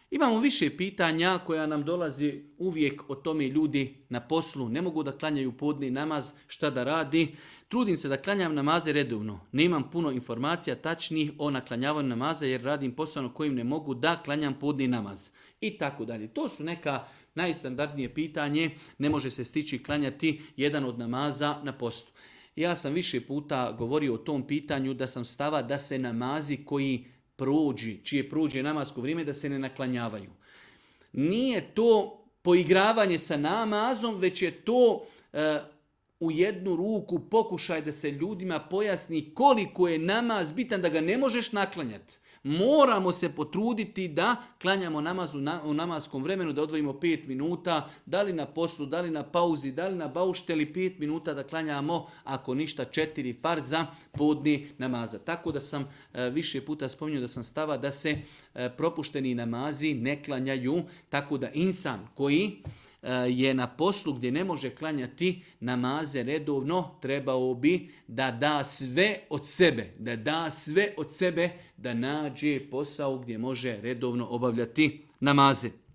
Imamo više pitanja koja nam dolazi uvijek o tome ljudi na poslu. Ne mogu da klanjaju podni namaz, šta da radi. Trudim se da klanjam namaze redovno. Nemam puno informacija tačnih o naklanjavanju namaza jer radim posao na kojim ne mogu da klanjam podni namaz. I tako dalje. To su neka najstandardnije pitanje. Ne može se stići klanjati jedan od namaza na postu. Ja sam više puta govorio o tom pitanju da sam stava da se namazi koji čije prođe namasko vrijeme, da se ne naklanjavaju. Nije to poigravanje sa namazom, već je to u jednu ruku pokušaj da se ljudima pojasni koliko je namaz bitan da ga ne možeš naklanjati. Moramo se potruditi da klanjamo namaz u namaskom vremenu, da odvojimo 5 minuta, da li na poslu, da li na pauzi, da li na baušteli 5 minuta da klanjamo, ako ništa 4 farza podni namaza. Tako da sam više puta spominjao da sam stava da se propušteni namazi ne klanjaju, tako da insan koji je na poslu gdje ne može klanjati namaze redovno, trebao bi da da sve od sebe, da nađe posao gdje može redovno obavljati namaze.